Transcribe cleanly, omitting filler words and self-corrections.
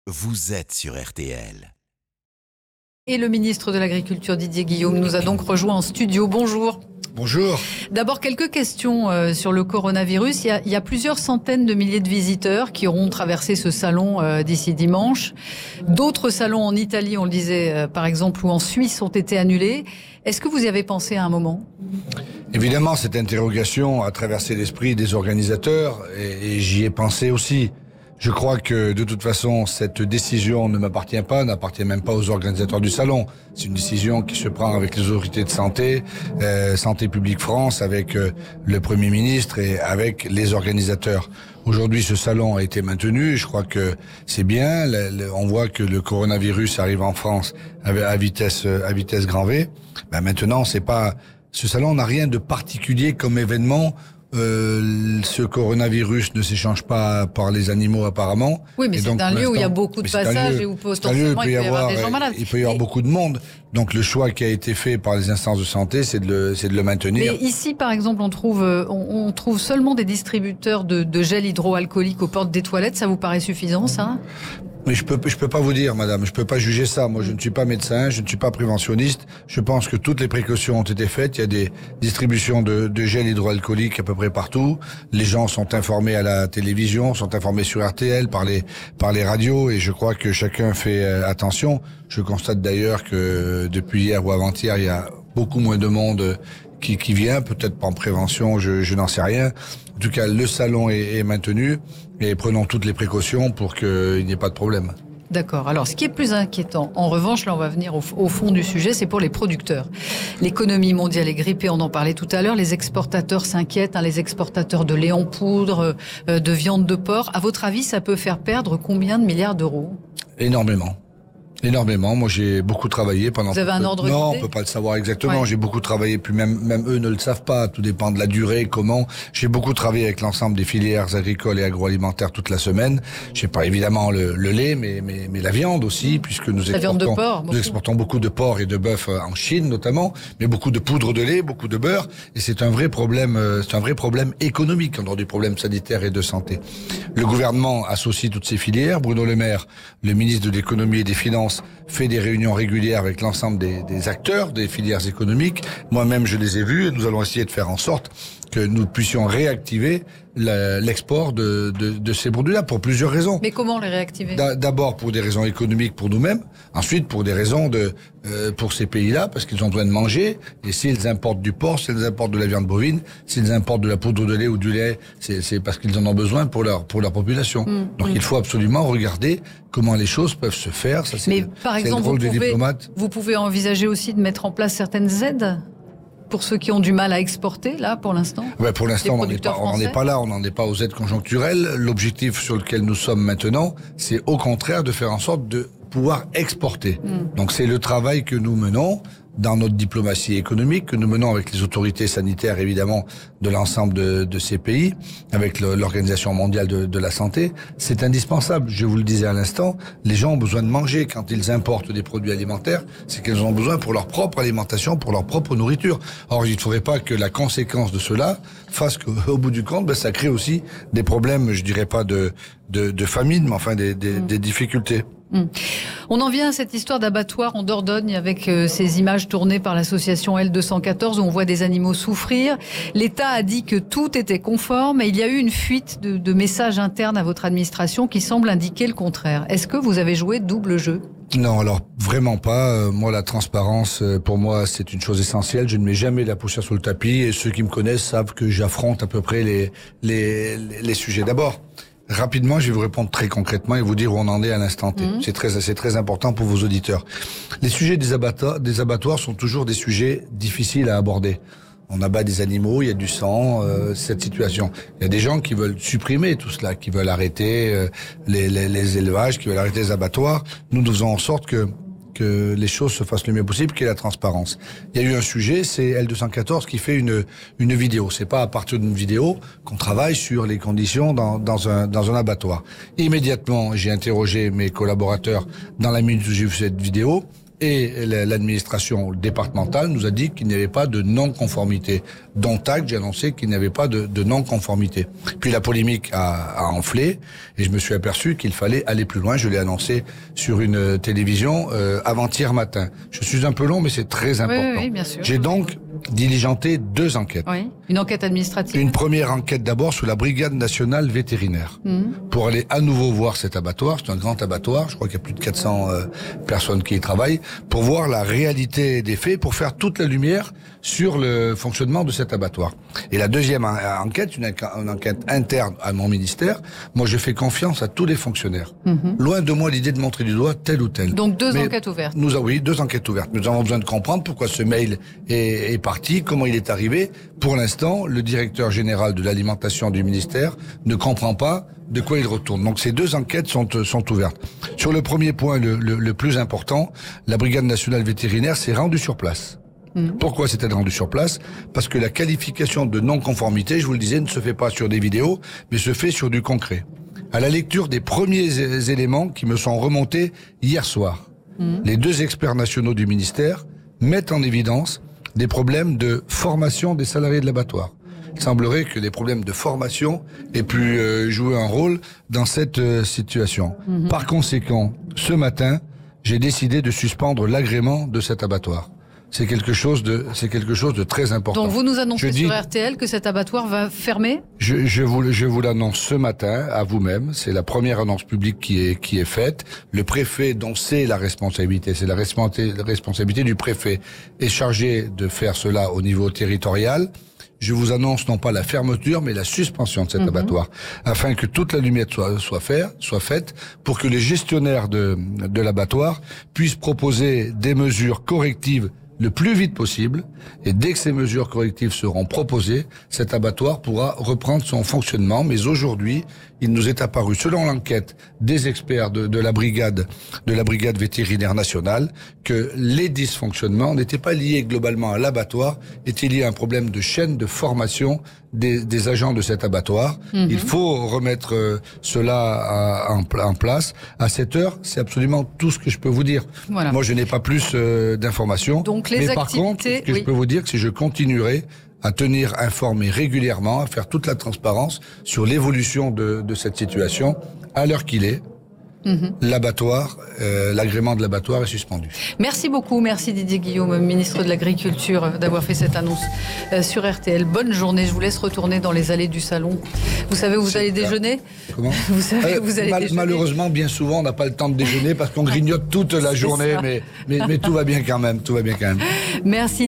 vous êtes sur RTL. Et le ministre de l'Agriculture, Didier Guillaume, nous a donc rejoint en studio. Bonjour. Bonjour. D'abord, quelques questions sur le coronavirus. Il y a plusieurs centaines de milliers de visiteurs qui auront traversé ce salon d'ici dimanche. D'autres salons en Italie, on le disait par exemple, ou en Suisse ont été annulés. Est-ce que vous y avez pensé à un moment ? Évidemment, cette interrogation a traversé l'esprit des organisateurs et j'y ai pensé aussi. Je crois que de toute façon, cette décision ne m'appartient pas, n'appartient même pas aux organisateurs du salon. C'est une décision qui se prend avec les autorités de santé, Santé publique France, avec le Premier ministre et avec les organisateurs. Aujourd'hui, ce salon a été maintenu. Je crois que c'est bien. On voit que le coronavirus arrive en France à vitesse grand V. Maintenant, ce salon n'a rien de particulier comme événement. Ce coronavirus ne s'échange pas par les animaux apparemment. Oui, mais c'est un lieu où il y a beaucoup de passages et où potentiellement il peut y avoir des gens malades. Il peut y avoir beaucoup de monde. Donc le choix qui a été fait par les instances de santé, c'est de le maintenir. Mais ici, par exemple, on trouve seulement des distributeurs de gel hydroalcoolique aux portes des toilettes. Ça vous paraît suffisant, ça ? Mais je peux pas vous dire, madame, je peux pas juger ça. Moi, je ne suis pas médecin, je ne suis pas préventionniste. Je pense que toutes les précautions ont été faites. Il y a des distributions de gel hydroalcoolique à peu près partout. Les gens sont informés à la télévision, sont informés sur RTL, par les radios, et je crois que chacun fait attention. Je constate d'ailleurs que depuis hier ou avant-hier, il y a beaucoup moins de monde qui vient, peut-être pas en prévention, je n'en sais rien. En tout cas, le salon est maintenu et prenons toutes les précautions pour qu'il n'y ait pas de problème. D'accord. Alors, ce qui est plus inquiétant, en revanche, là, on va venir au fond du sujet, c'est pour les producteurs. L'économie mondiale est grippée, on en parlait tout à l'heure. Les exportateurs s'inquiètent, les exportateurs de lait en poudre, de viande de porc. À votre avis, ça peut faire perdre combien de milliards d'euros ? Énormément. Moi, j'ai beaucoup travaillé pendant... Vous avez un ordre d'idée ? Non, on peut pas le savoir exactement. Ouais. J'ai beaucoup travaillé, puis même eux ne le savent pas. Tout dépend de la durée, comment. J'ai beaucoup travaillé avec l'ensemble des filières agricoles et agroalimentaires toute la semaine. J'ai pas évidemment le lait, mais la viande aussi, puisque nous exportons beaucoup de porc et de bœuf en Chine notamment, mais beaucoup de poudre de lait, beaucoup de beurre. Et c'est un vrai problème économique en dehors du problème sanitaire et de santé. Le gouvernement associe toutes ces filières. Bruno Le Maire, le ministre de l'économie et des finances, fait des réunions régulières avec l'ensemble des acteurs des filières économiques. Moi-même, je les ai vus et nous allons essayer de faire en sorte que nous puissions réactiver l'export de ces produits-là pour plusieurs raisons. Mais comment les réactiver ? D'abord pour des raisons économiques pour nous-mêmes, ensuite pour des raisons pour ces pays-là, parce qu'ils ont besoin de manger, et s'ils importent du porc, s'ils importent de la viande bovine, s'ils importent de la poudre de lait ou du lait, c'est parce qu'ils en ont besoin pour leur population. Donc il faut absolument regarder comment les choses peuvent se faire. Ça, mais par exemple, vous pouvez envisager aussi de mettre en place certaines aides pour ceux qui ont du mal à exporter, là, pour l'instant ? Pour l'instant, on n'en est pas là, on n'en est pas aux aides conjoncturelles. L'objectif sur lequel nous sommes maintenant, c'est au contraire de faire en sorte de pouvoir exporter. Donc c'est le travail que nous menons dans notre diplomatie économique, que nous menons avec les autorités sanitaires, évidemment, de l'ensemble de ces pays, avec l'Organisation mondiale de la santé. C'est indispensable. Je vous le disais à l'instant, les gens ont besoin de manger. Quand ils importent des produits alimentaires, c'est qu'ils ont besoin pour leur propre alimentation, pour leur propre nourriture. Or, il ne faudrait pas que la conséquence de cela fasse qu'au bout du compte, ça crée aussi des problèmes, je dirais pas de famine, mais enfin des difficultés. On en vient à cette histoire d'abattoir en Dordogne avec ces images tournées par l'association L214 où on voit des animaux souffrir. L'État a dit que tout était conforme et il y a eu une fuite de messages internes à votre administration qui semble indiquer le contraire. Est-ce que vous avez joué double jeu ? Non, alors vraiment pas. Moi, la transparence, pour moi, c'est une chose essentielle. Je ne mets jamais la poussière sous le tapis et ceux qui me connaissent savent que j'affronte à peu près les sujets. D'abord, rapidement, je vais vous répondre très concrètement et vous dire où on en est à l'instant T. C'est très important pour vos auditeurs. Les sujets des abattoirs sont toujours des sujets difficiles à aborder. On abat des animaux, il y a du sang, cette situation. Il y a des gens qui veulent supprimer tout cela, qui veulent arrêter les élevages, qui veulent arrêter les abattoirs. Nous faisons en sorte que les choses se fassent le mieux possible, qu'il y ait la transparence. Il y a eu un sujet, c'est L214 qui fait une vidéo. C'est pas à partir d'une vidéo qu'on travaille sur les conditions dans un abattoir. Immédiatement, j'ai interrogé mes collaborateurs dans la minute où j'ai vu cette vidéo. et l'administration départementale nous a dit qu'il n'y avait pas de non-conformité. Dont acte, j'ai annoncé qu'il n'y avait pas de non-conformité. Puis la polémique a enflé et je me suis aperçu qu'il fallait aller plus loin. Je l'ai annoncé sur une télévision avant-hier matin. Je suis un peu long, mais c'est très important. Oui, bien sûr. J'ai donc diligenté 2 enquêtes. Oui. Une enquête administrative. Une première enquête d'abord sous la Brigade nationale vétérinaire pour aller à nouveau voir cet abattoir. C'est un grand abattoir, je crois qu'il y a plus de 400 personnes qui y travaillent, pour voir la réalité des faits, pour faire toute la lumière sur le fonctionnement de cet abattoir. Et la deuxième enquête, une enquête interne à mon ministère. Moi, je fais confiance à tous les fonctionnaires. Loin de moi l'idée de montrer du doigt tel ou tel. Donc 2 enquêtes ouvertes. Oui, 2 enquêtes ouvertes. Nous avons besoin de comprendre pourquoi ce mail est parti, comment il est arrivé. Pour l'instant, le directeur général de l'alimentation du ministère ne comprend pas de quoi il retourne. Donc ces 2 enquêtes sont ouvertes. Sur le premier point, le plus important, la Brigade nationale vétérinaire s'est rendue sur place. Pourquoi s'est-elle rendue sur place? Parce que la qualification de non-conformité, je vous le disais, ne se fait pas sur des vidéos, mais se fait sur du concret. À la lecture des premiers éléments qui me sont remontés hier soir, les 2 experts nationaux du ministère mettent en évidence des problèmes de formation des salariés de l'abattoir. Il semblerait que les problèmes de formation aient pu jouer un rôle dans cette situation. Par conséquent, ce matin, j'ai décidé de suspendre l'agrément de cet abattoir. C'est quelque chose de très important. Donc vous nous annoncez sur RTL que cet abattoir va fermer? Je vous l'annonce ce matin à vous-même. C'est la première annonce publique qui est faite. Le préfet, dont c'est la responsabilité du préfet, est chargé de faire cela au niveau territorial. Je vous annonce non pas la fermeture, mais la suspension de cet abattoir, afin que toute la lumière soit faite, pour que les gestionnaires de l'abattoir puissent proposer des mesures correctives le plus vite possible, et dès que ces mesures correctives seront proposées, cet abattoir pourra reprendre son fonctionnement. Mais aujourd'hui, il nous est apparu, selon l'enquête des experts de la brigade vétérinaire nationale, que les dysfonctionnements n'étaient pas liés globalement à l'abattoir, étaient liés à un problème de chaîne de formation des agents de cet abattoir. Il faut remettre cela en place. À cette heure, c'est absolument tout ce que je peux vous dire. Voilà. Moi, je n'ai pas plus d'informations. Mais par contre, ce que je peux vous dire, c'est que je continuerai à tenir informé régulièrement, à faire toute la transparence sur l'évolution de cette situation à l'heure qu'il est. L'abattoir, l'agrément de l'abattoir est suspendu. Merci beaucoup, merci Didier Guillaume, ministre de l'Agriculture, d'avoir fait cette annonce sur RTL. Bonne journée, je vous laisse retourner dans les allées du salon. Vous savez où vous allez déjeuner? Comment? Vous savez où vous allez déjeuner? Malheureusement, bien souvent, on n'a pas le temps de déjeuner parce qu'on grignote toute la journée, mais tout va bien quand même, Merci.